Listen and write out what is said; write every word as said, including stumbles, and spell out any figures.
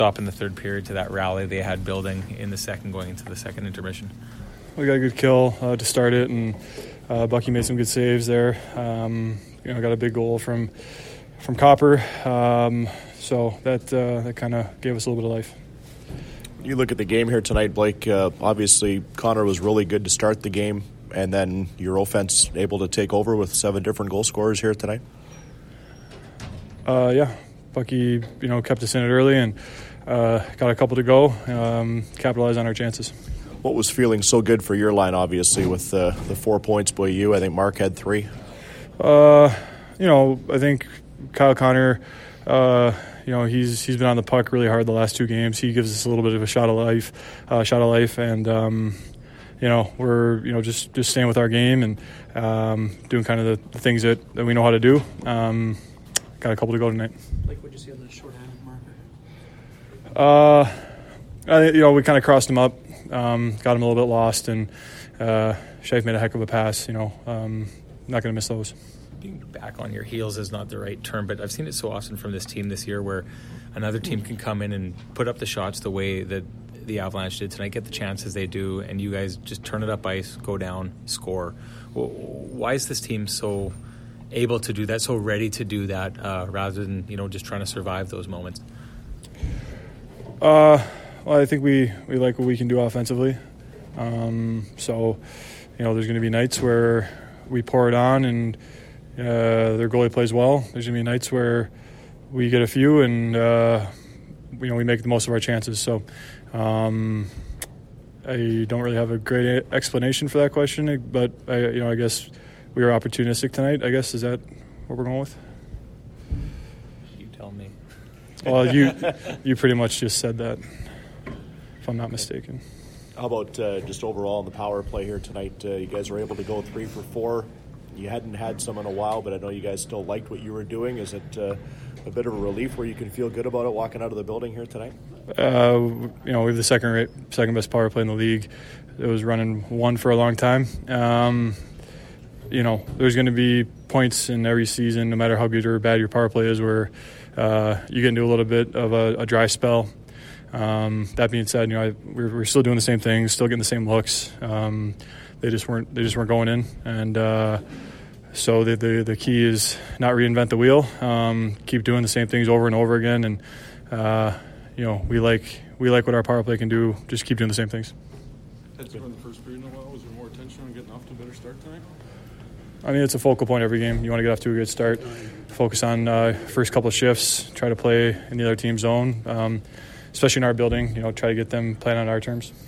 Stop in the third period to that rally they had building in the second going into the second intermission. We got a good kill uh, to start it, and uh, Bucky made some good saves there. Um, you know, got a big goal from from Copper, um, so that uh, that kind of gave us a little bit of life. You look at the game here tonight, Blake. Uh, obviously, Connor was really good to start the game, and then your offense able to take over with seven different goal scorers here tonight. Uh, yeah, Bucky, you know, kept us in it early and uh, got a couple to go. Um, capitalized on our chances. What was feeling so good for your line, obviously, with uh, the four points by you? I think Mark had three. Uh, you know, I think Kyle Connor, uh, you know, he's he's been on the puck really hard the last two games. He gives us a little bit of a shot of life, uh, shot of life, and um, you know, we're you know just, just staying with our game and um, doing kind of the, the things that, that we know how to do. Um, got a couple to go tonight. Like what you see on the shorthanded marker? Uh, I, you know, we kind of crossed him up. Um, got him a little bit lost, and uh, Scheif made a heck of a pass. You know, um, not going to miss those. Being back on your heels is not the right term, but I've seen it so often from this team this year where another team can come in and put up the shots the way that the Avalanche did tonight, get the chances they do, and you guys just turn it up ice, go down, score. Why is this team so able to do that, so ready to do that, uh, rather than, you know, just trying to survive those moments? Uh. Well, I think we, we like what we can do offensively. Um, so, you know, there's going to be nights where we pour it on and uh, their goalie plays well. There's going to be nights where we get a few and, uh, you know, we make the most of our chances. So um, I don't really have a great explanation for that question, but, I, you know, I guess we were opportunistic tonight, I guess. Is that what we're going with? You tell me. Well, you you pretty much just said that, if I'm not mistaken. How about uh, just overall in the power play here tonight? Uh, you guys were able to go three for four. You hadn't had some in a while, but I know you guys still liked what you were doing. Is it uh, a bit of a relief where you can feel good about it walking out of the building here tonight? Uh, you know, we have the second rate, second best power play in the league. It was running one for a long time. Um, you know, there's going to be points in every season, no matter how good or bad your power play is, where uh, you get into a little bit of a, a dry spell. Um, that being said, you know, I, we're, we're still doing the same things, still getting the same looks. Um, they just weren't, they just weren't going in, and uh, so the, the the key is not reinvent the wheel. Um, keep doing the same things over and over again, and uh, you know, we like we like what our power play can do. Just keep doing the same things. Had to run the first period in a while. Was there more attention on getting off to a better start tonight? I mean, it's a focal point every game. You want to get off to a good start, focus on uh, first couple of shifts, try to play in the other team's zone. Um, especially in our building, you know, try to get them playing on our terms.